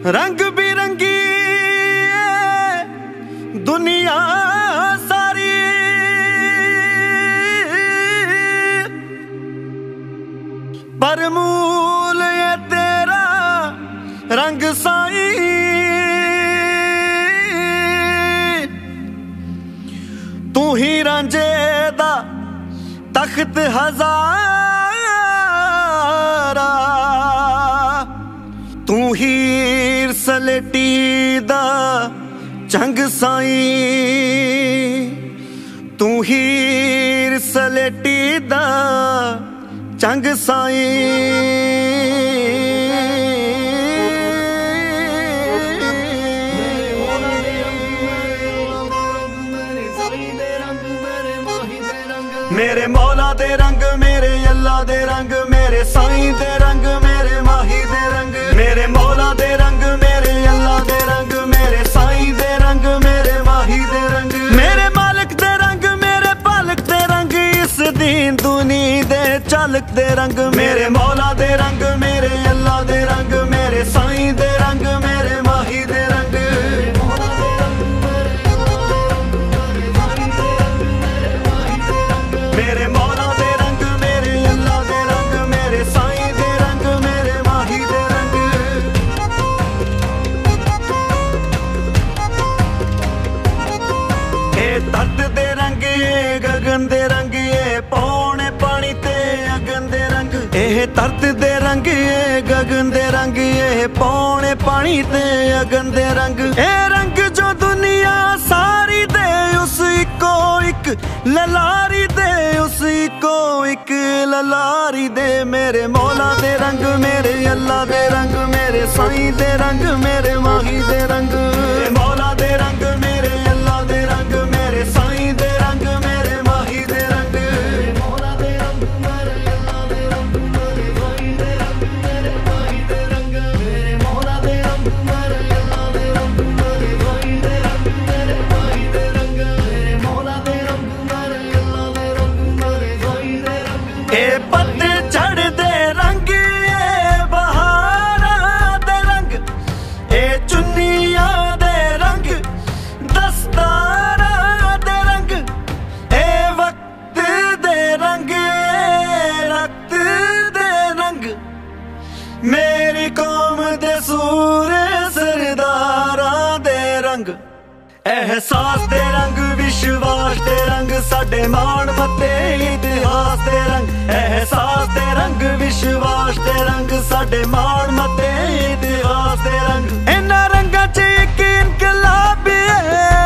रंग बिरंगी दुनिया सारी, पर मूल ये तेरा रंग साई। तू ही रांझे दा तख्त हजारा, तू हीर सलेटी दा चंग साई। तू हीर सलेटी दा चंग साई। मेरे मौला दे रंग, मेरे अल्लाह दे रंग, मेरे साईं दे रंग, मेरे माही दे रंग। मेरे मौला दे रंग, मेरे अल्लाह दे रंग, मेरे साईं दे रंग, मेरे माही दे रंग। मेरे मालिक दे रंग, मेरे पालक दे रंग, इस दीन दुनी दे चालक दे रंग। मेरे मौला दे रंग, मेरे अल्लाह दे रंग, मेरे साईं दे रंग, मेरे माही दे रंग। मेरे मौला दे रंग, मेरे अल्लाह दे रंग, मेरे साईं दे रंग, मेरे माही दे रंग। ए धरत दे रंग, ये गगन दे रंग, ये पौने पानी ते अगन दे रंग। ए धरत दे रंग, ये गगन दे रंग, ये पौने पानी ते अगन दे रंग। ए रंग जो दुनिया सारी दे उस इको इक ललारी दे, उस इको इक ललारी दे। मेरे मौला दे रंग, मेरे अल्लाह दे रंग, मेरे साईं दे रंग, मेरे माही दे रंग। मेरे मौला दे रंग, मेरे अल्लाह दे रंग, मेरे साईं दे रंग, मेरे माही दे रंग। मौला दे रंग, मेरे अल्लाह दे रंग, मेरे साईं दे रंग, मेरे माही दे रंग। मेरे मौला दे रंग, मेरे अल्लाह दे रंग, मेरे साईं दे रंग, मेरे माही दे रंग। मेरे मौला दे रंग, मेरे अल्लाह दे रंग, मेरे साईं दे रंग। ए पत्ते झड़दे रंग, ए बहारां दे रंग, ए चुन्नियां दे रंग, दस्तारां दे रंग, ए वक्त दे रंग, ए रक्त दे रंग। मेरी कौम दे सूरे सरदारां दे रंग। एहसास दे रंग, विश्वास दे रंग, साडे मान मते इतिहास दे रंग। एहसास दे रंग, विश्वास दे रंग, साडे मान मते इतिहास दे रंग। इन्हां रंगां च इक इनकलाब है,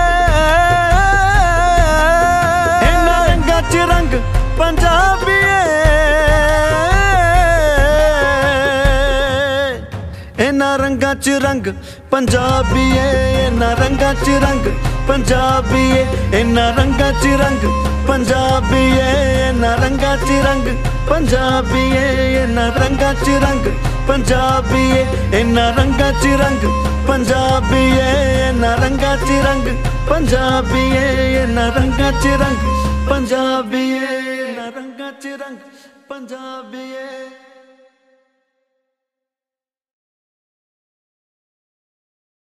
इन्हां रंगां च रंग पंजाबी है। इन्हां रंगां च रंग पंजाबी है, इन्हां रंगां च रंग पंजाबी है। इन्हां रंगां च रंग पंजाबी है, इन्हां रंगां च रंग पंजाबी है। इन्हां रंगां च रंग पंजाबी है, इन्हां रंगां च रंग पंजाबी है। इन्हां रंगां च रंग पंजाबी है, इन्हां रंगां च रंग पंजाबी है। इन्हां रंगां च रंग पंजाबी है।